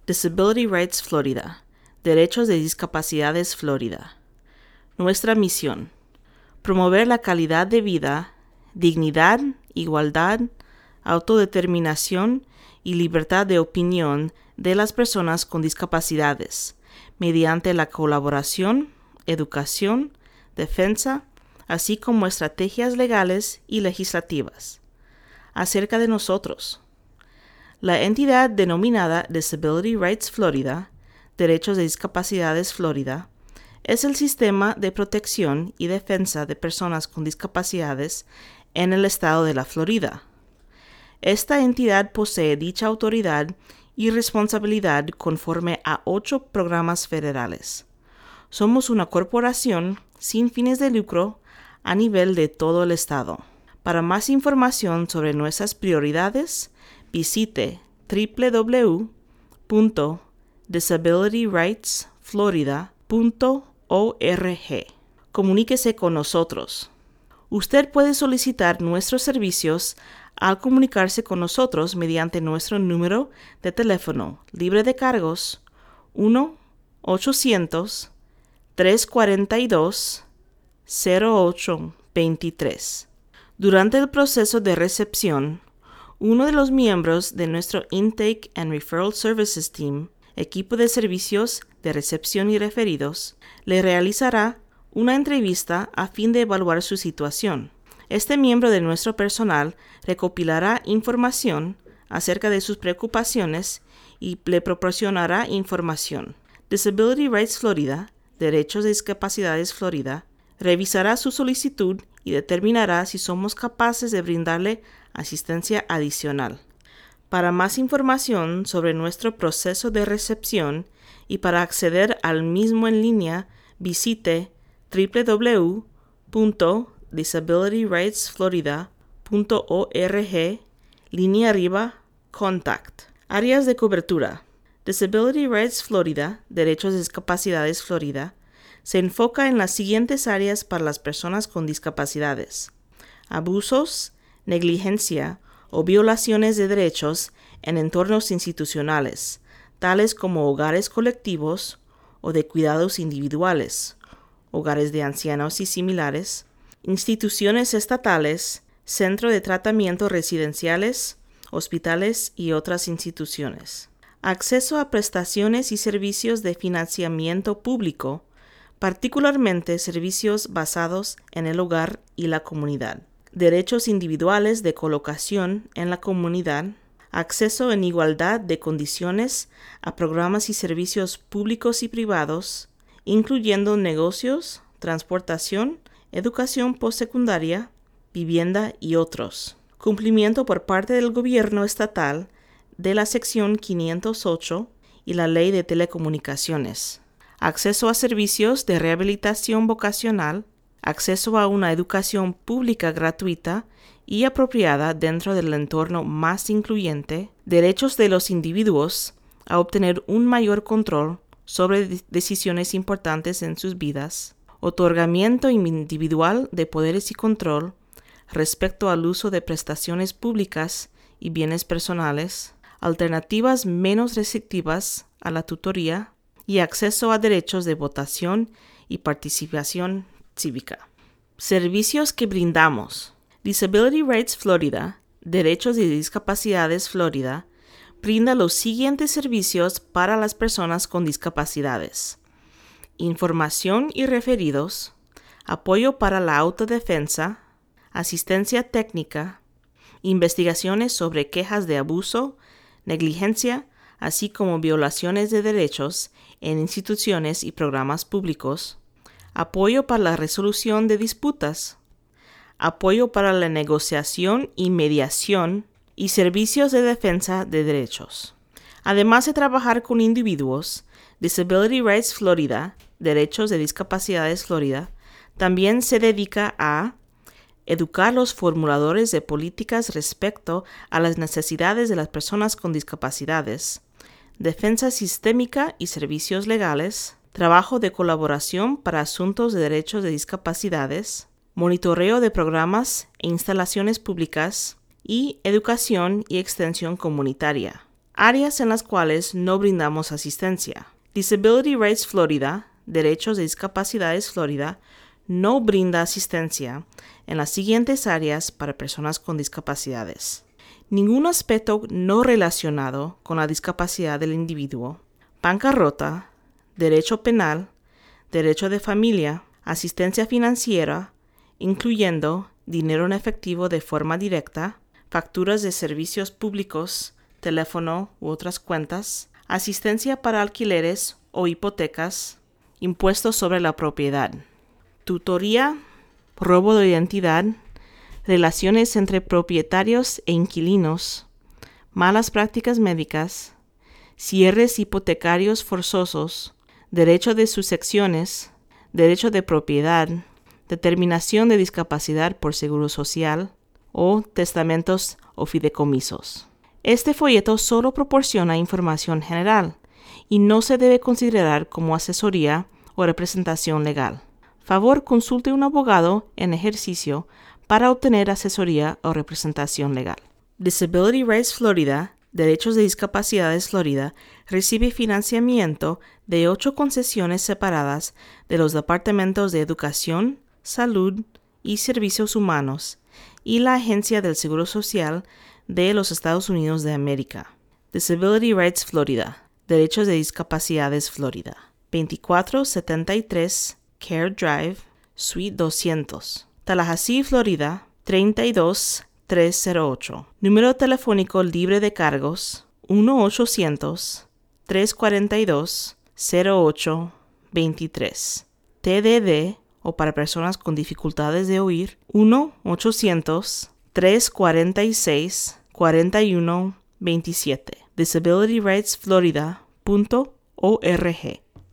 Disability Rights Florida, Derechos de Discapacidades Florida. Nuestra misión: promover la calidad de vida, dignidad, igualdad, autodeterminación y libertad de opinión de las personas con discapacidades, mediante la colaboración, educación, defensa, así como estrategias legales y legislativas. Acerca de nosotros. La entidad denominada Disability Rights Florida, Derechos de Discapacidades Florida, es el sistema de protección y defensa de personas con discapacidades en el estado de la Florida. Esta entidad posee dicha autoridad y responsabilidad conforme a 8 programas federales. Somos una corporación sin fines de lucro a nivel de todo el estado. Para más información sobre nuestras prioridades, visite www.disabilityrightsflorida.org. Comuníquese con nosotros. Usted puede solicitar nuestros servicios al comunicarse con nosotros mediante nuestro número de teléfono libre de cargos 1-800-342-0823. Durante el proceso de recepción, uno de los miembros de nuestro Intake and Referral Services Team, equipo de servicios de recepción y referidos, le realizará una entrevista a fin de evaluar su situación. Este miembro de nuestro personal recopilará información acerca de sus preocupaciones y le proporcionará información. Disability Rights Florida, Derechos de Discapacidades Florida, revisará su solicitud y determinará si somos capaces de brindarle asistencia adicional. Para más información sobre nuestro proceso de recepción y para acceder al mismo en línea, visite www.disabilityrightsflorida.org, línea arriba, Contact. Áreas de cobertura. Disability Rights Florida, Derechos de Discapacidades Florida, se enfoca en las siguientes áreas para las personas con discapacidades: abusos, negligencia o violaciones de derechos en entornos institucionales, tales como hogares colectivos o de cuidados individuales, hogares de ancianos y similares, instituciones estatales, centro de tratamiento residenciales, hospitales y otras instituciones. Acceso a prestaciones y servicios de financiamiento público, particularmente servicios basados en el hogar y la comunidad. Derechos individuales de colocación en la comunidad, acceso en igualdad de condiciones a programas y servicios públicos y privados, incluyendo negocios, transportación, educación postsecundaria, vivienda y otros. Cumplimiento por parte del gobierno estatal de la sección 508 y la ley de telecomunicaciones. Acceso a servicios de rehabilitación vocacional, acceso a una educación pública gratuita y apropiada dentro del entorno más incluyente, derechos de los individuos a obtener un mayor control sobre decisiones importantes en sus vidas, otorgamiento individual de poderes y control respecto al uso de prestaciones públicas y bienes personales, alternativas menos restrictivas a la tutoría y acceso a derechos de votación y participación cívica. Servicios que brindamos. Disability Rights Florida, Derechos de Discapacidades Florida, brinda los siguientes servicios para las personas con discapacidades: información y referidos, apoyo para la autodefensa, asistencia técnica, investigaciones sobre quejas de abuso, negligencia, así como violaciones de derechos en instituciones y programas públicos, apoyo para la resolución de disputas, apoyo para la negociación y mediación y servicios de defensa de derechos. Además de trabajar con individuos, Disability Rights Florida, Derechos de Discapacidades Florida, también se dedica a educar los formuladores de políticas respecto a las necesidades de las personas con discapacidades, defensa sistémica y servicios legales, trabajo de colaboración para asuntos de derechos de discapacidades, monitoreo de programas e instalaciones públicas y educación y extensión comunitaria. Áreas en las cuales no brindamos asistencia. Disability Rights Florida, Derechos de Discapacidades Florida, no brinda asistencia en las siguientes áreas para personas con discapacidades. Ningún aspecto no relacionado con la discapacidad del individuo, bancarrota, derecho penal, derecho de familia, asistencia financiera, incluyendo dinero en efectivo de forma directa, facturas de servicios públicos, teléfono u otras cuentas, asistencia para alquileres o hipotecas, impuestos sobre la propiedad, tutoría, robo de identidad, relaciones entre propietarios e inquilinos, malas prácticas médicas, cierres hipotecarios forzosos, derecho de sucesiones, derecho de propiedad, determinación de discapacidad por seguro social o testamentos o fideicomisos. Este folleto solo proporciona información general y no se debe considerar como asesoría o representación legal. Favor consulte un abogado en ejercicio para obtener asesoría o representación legal. Disability Rights Florida, Derechos de Discapacidades Florida, recibe financiamiento de 8 concesiones separadas de los Departamentos de Educación, Salud y Servicios Humanos y la Agencia del Seguro Social de los Estados Unidos de América. Disability Rights Florida, Derechos de Discapacidades Florida, 2473 Care Drive, Suite 200, Tallahassee, Florida, 32308. Número telefónico libre de cargos, 1-800-342-0823. TDD, o para personas con dificultades de oír, 1-800-346-4127. disabilityrightsflorida.org.